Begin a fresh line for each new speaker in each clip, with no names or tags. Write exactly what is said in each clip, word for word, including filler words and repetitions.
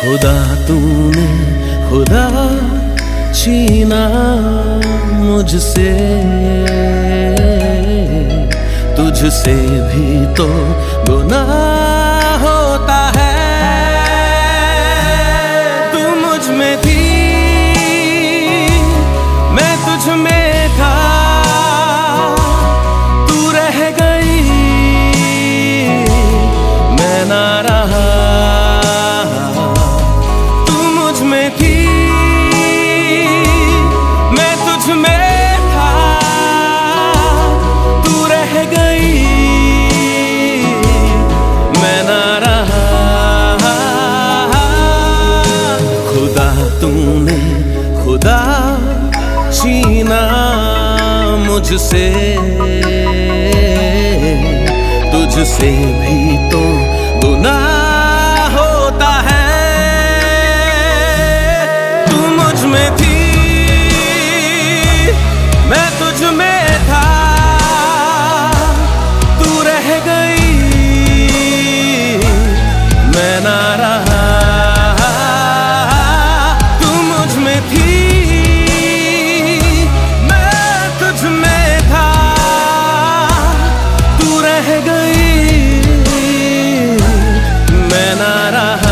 खुदा तूने खुदा छीना मुझसे, तुझसे भी तो गुनाह होता है। तू मुझ में थी, मैं तुझ में था, तू रह गई, मैं ना रहा। तू मुझ में थी, मैं तुझ में था, तू रह गई, मैं ना रहा। खुदा तूने खुदा छीना मुझसे, तुझसे भी तो गुनाह होता है। तू मुझ में थी, मैं तुझ में था, तू रह गई, मैं ना रहा। तू मुझ में थी, मैं तुझ में था, तू रह गई, मैं ना रहा।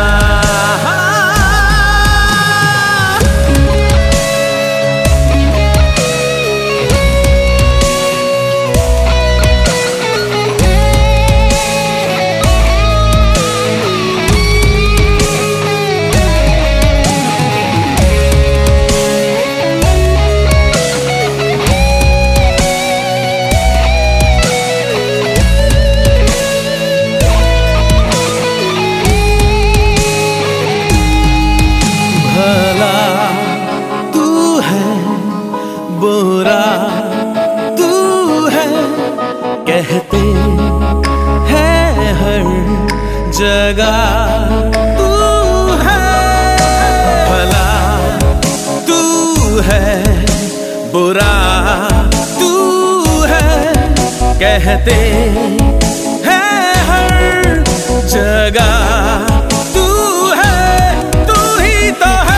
बुरा तू है कहते हैं हर जगह, तू है भला, तू है बुरा, तू है कहते हैं हर जगह। तू है, तू ही तो है,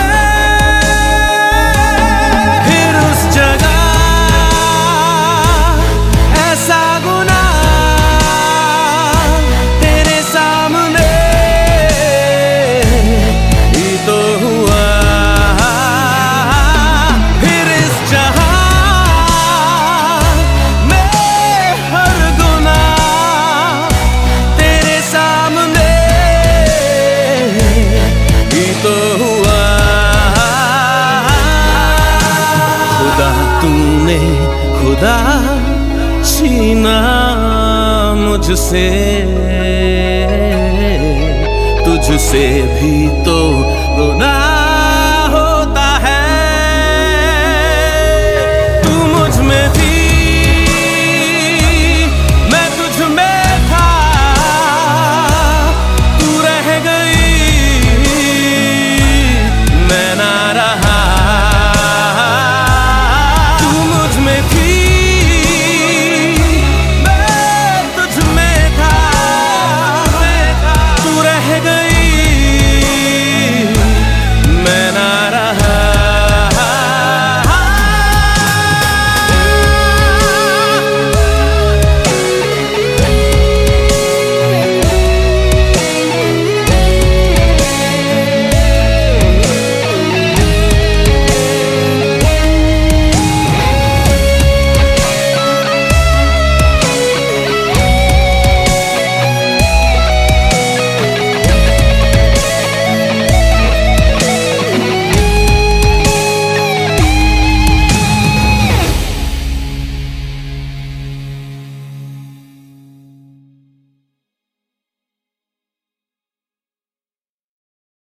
तूने खुदा छीना मुझसे, तुझसे भी तो